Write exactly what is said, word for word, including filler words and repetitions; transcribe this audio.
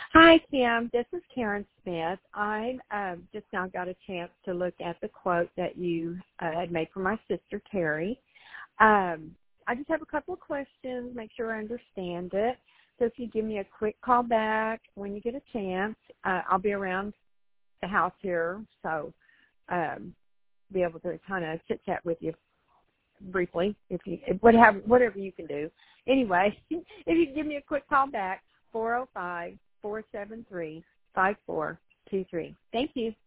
Hi, Kim. This is Karen Smith. I um, just now got a chance to look at the quote that you uh, had made for my sister, Terry. Um, I just have a couple of questions, make sure I understand it. So if you give me a quick call back when you get a chance, uh, I'll be around the house here, so um, be able to kind of chit-chat with you briefly, if you whatever, whatever you can do. Anyway, if you give me a quick call back, four oh five, four seven three, five four two three. Thank you.